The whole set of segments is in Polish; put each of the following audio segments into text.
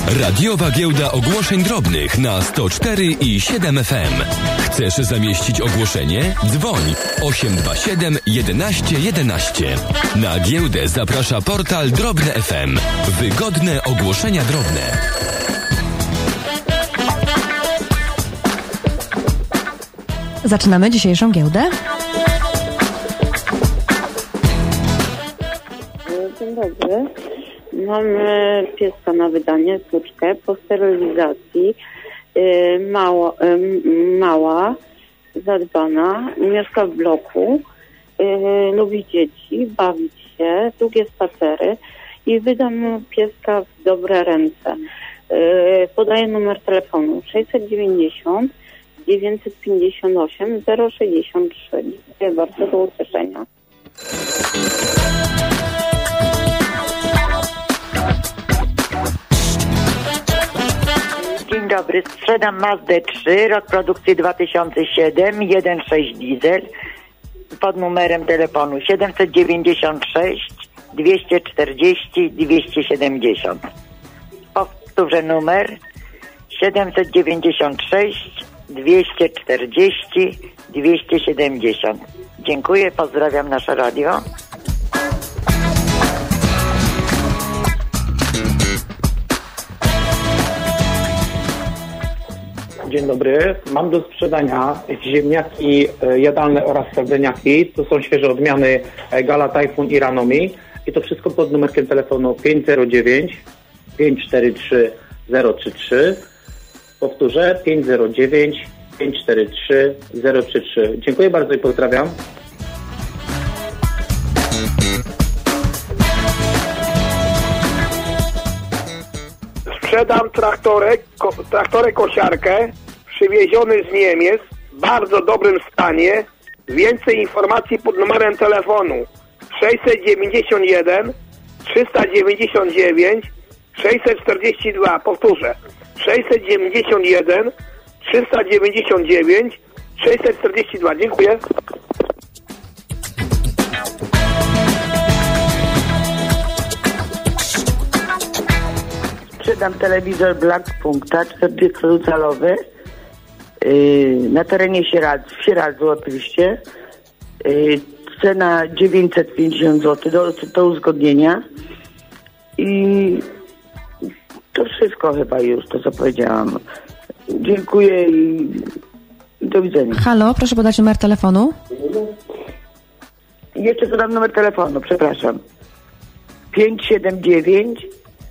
Radiowa Giełda Ogłoszeń Drobnych na 104 i 7 FM. Chcesz zamieścić ogłoszenie? Dzwoń 827 11 11. Na giełdę zaprasza portal Drobne FM. Wygodne ogłoszenia drobne. Zaczynamy dzisiejszą giełdę. Dzień dobry. Mamy pieska na wydanie, córkę po sterylizacji. Mała, zadbana, mieszka w bloku, lubi dzieci, bawić się, długie spacery i wydam pieska w dobre ręce. Podaję numer telefonu 690 958 063. Dziękuję bardzo, do usłyszenia. Dzień dobry, sprzedam Mazdę 3, rok produkcji 2007, 1.6 diesel, pod numerem telefonu 796 240 270. Powtórzę numer 796 240 270. Dziękuję, pozdrawiam nasze radio. Dzień dobry. Mam do sprzedania ziemniaki jadalne oraz sardeniaki. To są świeże odmiany Gala, Tajfun i Ranomi. I to wszystko pod numerkiem telefonu 509 543 033. Powtórzę 509 543 033. Dziękuję bardzo i pozdrawiam. Sprzedam traktorek kosiarkę, przywieziony z Niemiec, w bardzo dobrym stanie. Więcej informacji pod numerem telefonu 691 399 642. Powtórzę 691 399 642. Dziękuję. Sprzedam telewizor Black Punkta 40-calowy na terenie Sieradzu oczywiście. Cena 950 zł do uzgodnienia. I to wszystko chyba już, to co powiedziałam. Dziękuję i do widzenia. Halo, proszę podać numer telefonu. Jeszcze podam numer telefonu, przepraszam. 579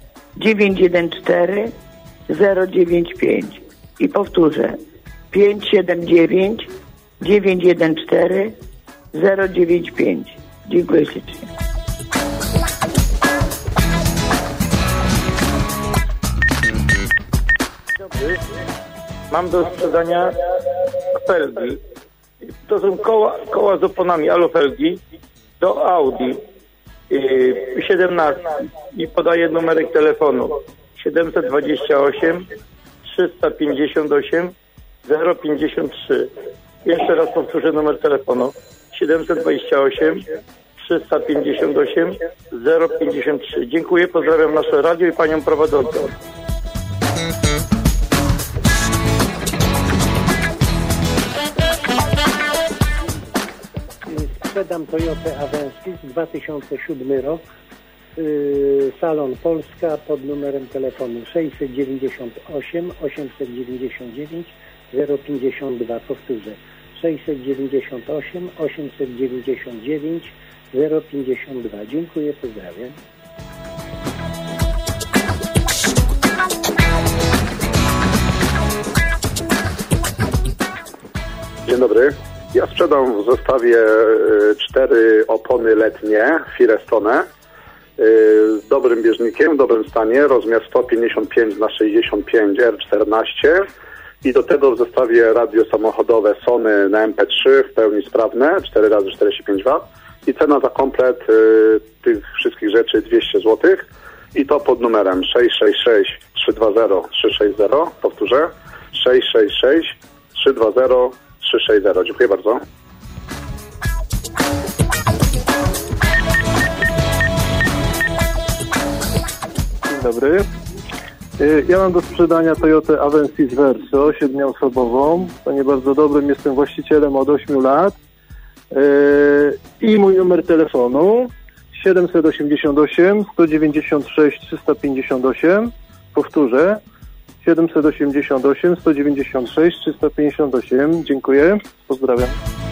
914 095. I powtórzę. 579 914 095. Dziękuję ślicznie. Dobry. Mam do sprzedania felgi. To są koła z oponami alofelgi do Audi 17 i podaję numerek telefonu 728 358 053. Jeszcze raz powtórzę numer telefonu 728 358 053. Dziękuję, pozdrawiam nasze radio i panią prowadzącą. Sprzedam Toyotę Avensis 2007 rok, Salon Polska, pod numerem telefonu 698 899 052. Powtórzę 698 899 052. Dziękuję, pozdrawiam. Dzień dobry. Ja sprzedam w zestawie 4 opony letnie Firestone z dobrym bieżnikiem, w dobrym stanie, rozmiar 155x65 R14 i do tego w zestawie radio samochodowe Sony na MP3 w pełni sprawne, 4x45W i cena za komplet tych wszystkich rzeczy 200 zł i to pod numerem 666 320 360, powtórzę 666 320 360. Dziękuję bardzo. Dzień dobry. Ja mam do sprzedania Toyotę Avensis Verso 7-osobową. To nie bardzo dobrym, jestem właścicielem od 8 lat. I mój numer telefonu 788 196 358. Powtórzę. 788 196 358. Dziękuję. Pozdrawiam.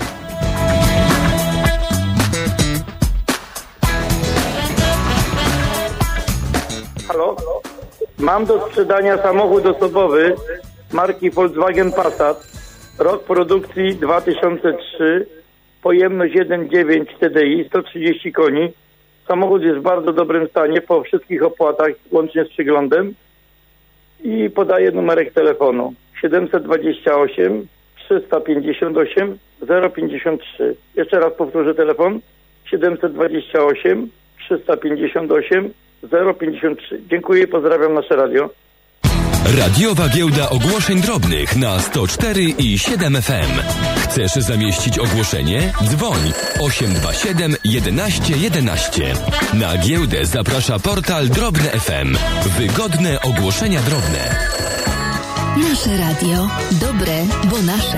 Halo? Mam do sprzedania samochód osobowy marki Volkswagen Passat, rok produkcji 2003, pojemność 1.9 TDI, 130 koni. Samochód jest w bardzo dobrym stanie po wszystkich opłatach, łącznie z przyglądem. I podaję numerek telefonu 728 358 053. Jeszcze raz powtórzę telefon 728 358 053. Dziękuję i pozdrawiam nasze radio. Radiowa Giełda Ogłoszeń Drobnych na 104 i 7 FM. Chcesz zamieścić ogłoszenie? Dzwoń 827 11 11. Na giełdę zaprasza portal Drobne FM. Wygodne ogłoszenia drobne. Nasze radio. Dobre, bo nasze.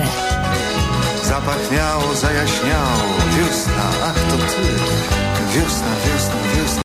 Zapachniało, zajaśniało. Wiosna, ach to ty. Wiosna, wiosna, wiosna.